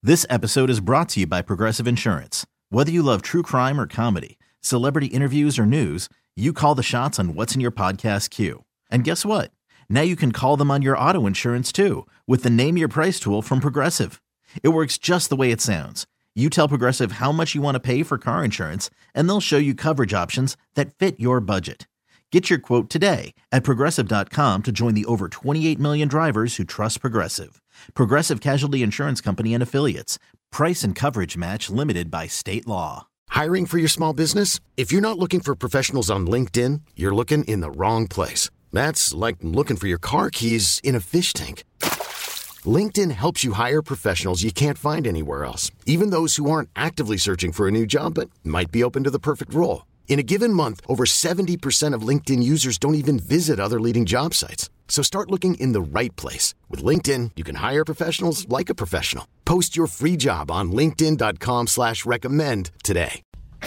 This episode is brought to you by Progressive Insurance. Whether you love true crime or comedy, celebrity interviews or news, you call the shots on what's in your podcast queue. And guess what? Now you can call them on your auto insurance too with the Name Your Price tool from Progressive. It works just the way it sounds. You tell Progressive how much you want to pay for car insurance, and they'll show you coverage options that fit your budget. Get your quote today at Progressive.com to join the over 28 million drivers who trust Progressive. Progressive Casualty Insurance Company and Affiliates. Price and coverage match limited by state law. Hiring for your small business? If you're not looking for professionals on LinkedIn, you're looking in the wrong place. That's like looking for your car keys in a fish tank. LinkedIn helps you hire professionals you can't find anywhere else, even those who aren't actively searching for a new job but might be open to the perfect role. In a given month, over 70% of LinkedIn users don't even visit other leading job sites. So start looking in the right place. With LinkedIn, you can hire professionals like a professional. Post your free job on linkedin.com/recommend today.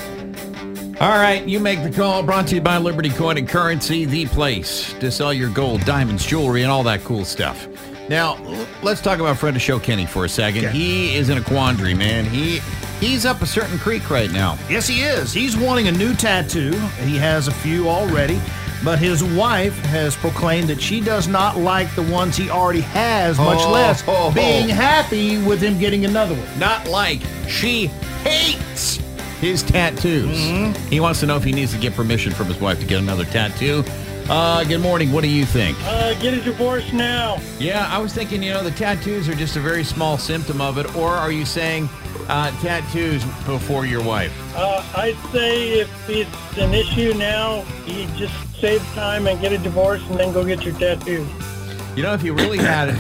All right, you make the call. Brought to you by Liberty Coin and Currency, the place to sell your gold, diamonds, jewelry, and all that cool stuff. Now, let's talk about friend of show Kenny for a second. Okay. He is in a quandary, man. He's up a certain creek right now. Yes, he is. He's wanting a new tattoo. He has a few already, but his wife has proclaimed that she does not like the ones he already has, much less being happy with him getting another one. Not like. She hates his tattoos. Mm-hmm. He wants to know if he needs to get permission from his wife to get another tattoo. Good morning. What do you think? Get a divorce now. Yeah, I was thinking, the tattoos are just a very small symptom of it. Or are you saying tattoos before your wife? I'd say if it's an issue now, you just save time and get a divorce and then go get your tattoo. If he really had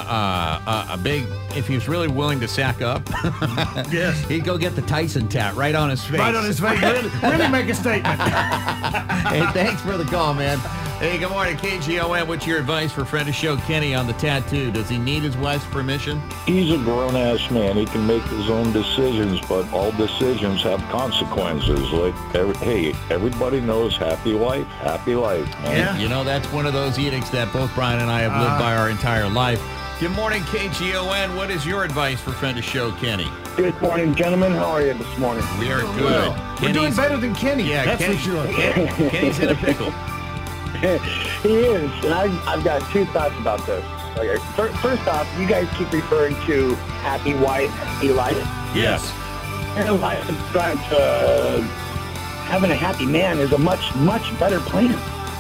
if he was really willing to sack up, yes, he'd go get the Tyson tat right on his face. Right on his face. Really make a statement. Hey, thanks for the call, man. Hey, good morning, KGON. What's your advice for friend of show Kenny on the tattoo? Does he need his wife's permission? He's a grown-ass man. He can make his own decisions, but all decisions have consequences. Like, everybody knows happy wife, happy life, man. Yeah. That's one of those edicts that both Brian and I have lived by our entire life. Good morning, KGON. What is your advice for friend of show Kenny? Good morning, gentlemen. How are you this morning? We are good. We're doing better than Kenny. Yeah, that's for sure. Kenny's in a pickle. He is, and I've got two thoughts about this. Okay. First off, you guys keep referring to happy wife, happy life. Yes. And life is trying to having a happy man is a much, much better plan.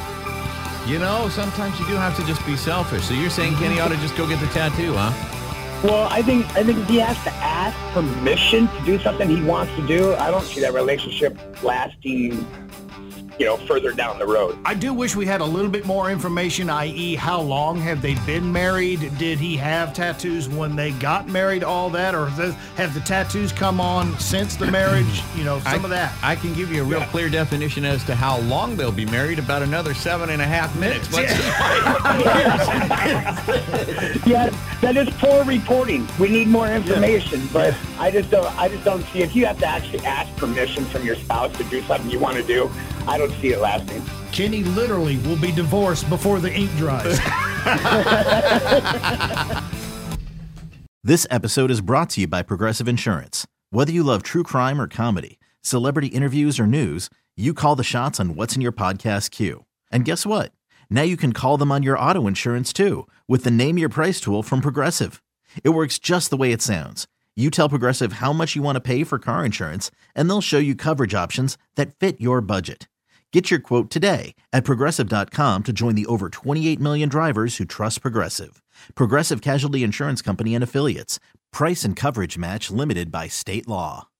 Sometimes you do have to just be selfish. So you're saying Kenny ought to just go get the tattoo, huh? Well, I think he has to ask permission to do something he wants to do. I don't see that relationship lasting further down the road. I do wish we had a little bit more information, i.e. how long have they been married? Did he have tattoos when they got married, all that? Or have the tattoos come on since the marriage? Some of that. I can give you a real clear definition as to how long they'll be married, about another 7.5 minutes. Yeah, that is poor reporting. We need more information, but I just don't see if you have to actually ask permission from your spouse to do something you want to do. I don't see it lasting. Kenny literally will be divorced before the ink dries. This episode is brought to you by Progressive Insurance. Whether you love true crime or comedy, celebrity interviews or news, you call the shots on what's in your podcast queue. And guess what? Now you can call them on your auto insurance too with the Name Your Price tool from Progressive. It works just the way it sounds. You tell Progressive how much you want to pay for car insurance, and they'll show you coverage options that fit your budget. Get your quote today at Progressive.com to join the over 28 million drivers who trust Progressive. Progressive Casualty Insurance Company and Affiliates. Price and coverage match limited by state law.